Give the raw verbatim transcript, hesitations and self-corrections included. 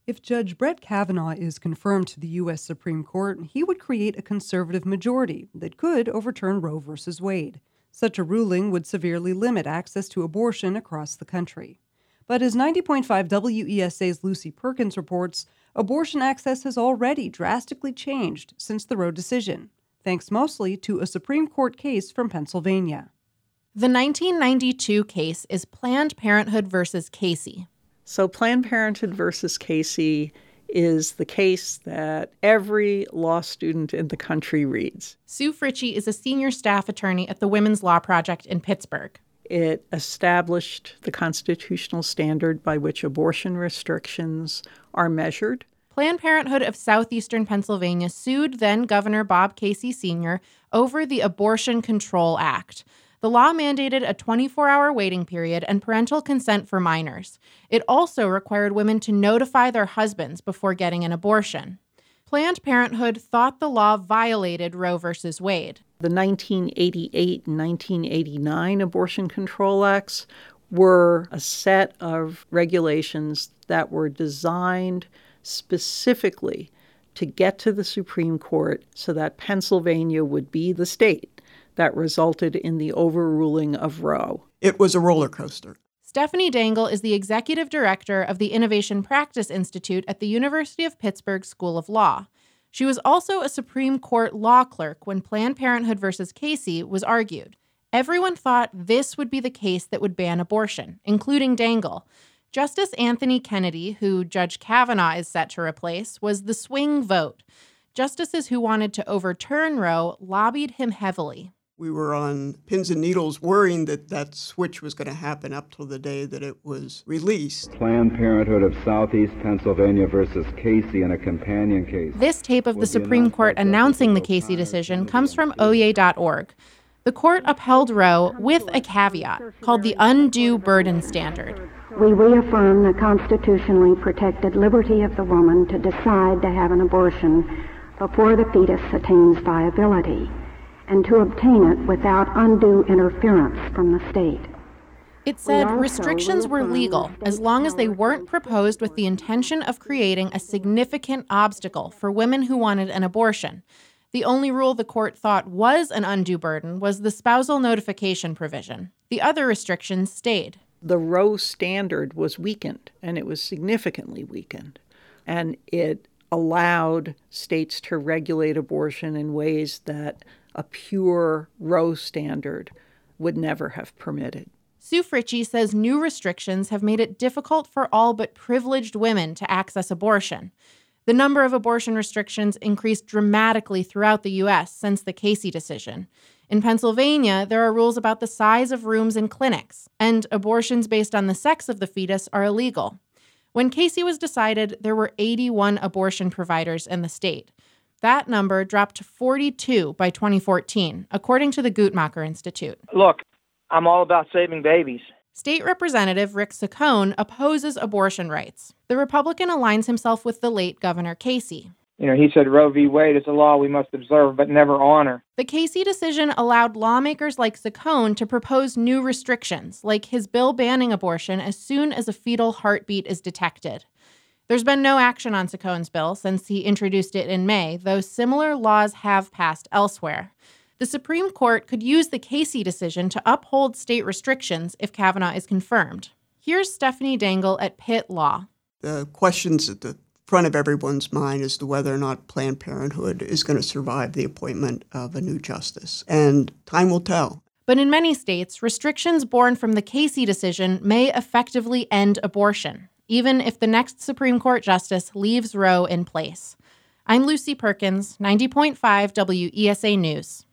If Judge Brett Kavanaugh is confirmed to the U S Supreme Court, he would create a conservative majority that could overturn Roe v. Wade. Such a ruling would severely limit access to abortion across the country. But as ninety point five W E S A's Lucy Perkins reports, abortion access has already drastically changed since the Roe decision, thanks mostly to a Supreme Court case from Pennsylvania. The nineteen ninety-two case is Planned Parenthood versus Casey. So Planned Parenthood versus Casey is the case that every law student in the country reads. Sue Fritchie is a senior staff attorney at the Women's Law Project in Pittsburgh. It established the constitutional standard by which abortion restrictions are measured. Planned Parenthood of southeastern Pennsylvania sued then-Governor Bob Casey Senior over the Abortion Control Act. The law mandated a twenty-four hour waiting period and parental consent for minors. It also required women to notify their husbands before getting an abortion. Planned Parenthood thought the law violated Roe v. Wade. The nineteen eighty-eight and nineteen eighty-nine Abortion Control Acts were a set of regulations that were designed specifically to get to the Supreme Court so that Pennsylvania would be the state that resulted in the overruling of Roe. It was a roller coaster. Stephanie Dangle is the executive director of the Innovation Practice Institute at the University of Pittsburgh School of Law. She was also a Supreme Court law clerk when Planned Parenthood versus Casey was argued. Everyone thought this would be the case that would ban abortion, including Dangle. Justice Anthony Kennedy, who Judge Kavanaugh is set to replace, was the swing vote. Justices who wanted to overturn Roe lobbied him heavily. We were on pins and needles worrying that that switch was going to happen up till the day that it was released. Planned Parenthood of Southeast Pennsylvania versus Casey in a companion case. This tape of the Supreme Court announcing the Casey decision comes from O Y A dot org. The court upheld Roe with a caveat called the undue burden standard. We reaffirm the constitutionally protected liberty of the woman to decide to have an abortion before the fetus attains viability, and to obtain it without undue interference from the state. It said restrictions were legal as long as they weren't proposed with the intention of creating a significant obstacle for women who wanted an abortion. The only rule the court thought was an undue burden was the spousal notification provision. The other restrictions stayed. The Roe standard was weakened, and it was significantly weakened. And it allowed states to regulate abortion in ways that a pure Roe standard would never have permitted. Sue Fritchie says new restrictions have made it difficult for all but privileged women to access abortion. The number of abortion restrictions increased dramatically throughout the U S since the Casey decision. In Pennsylvania, there are rules about the size of rooms in clinics, and abortions based on the sex of the fetus are illegal. When Casey was decided, there were eighty-one abortion providers in the state. That number dropped to forty-two by twenty fourteen, according to the Guttmacher Institute. Look, I'm all about saving babies. State Representative Rick Saccone opposes abortion rights. The Republican aligns himself with the late Governor Casey. You know, he said Roe v. Wade is a law we must observe but never honor. The Casey decision allowed lawmakers like Saccone to propose new restrictions, like his bill banning abortion as soon as a fetal heartbeat is detected. There's been no action on Saccone's bill since he introduced it in May, though similar laws have passed elsewhere. The Supreme Court could use the Casey decision to uphold state restrictions if Kavanaugh is confirmed. Here's Stephanie Dangle at Pitt Law. The questions at the front of everyone's mind as to whether or not Planned Parenthood is going to survive the appointment of a new justice. And time will tell. But in many states, restrictions born from the Casey decision may effectively end abortion, even if the next Supreme Court justice leaves Roe in place. I'm Lucy Perkins, ninety point five W E S A News.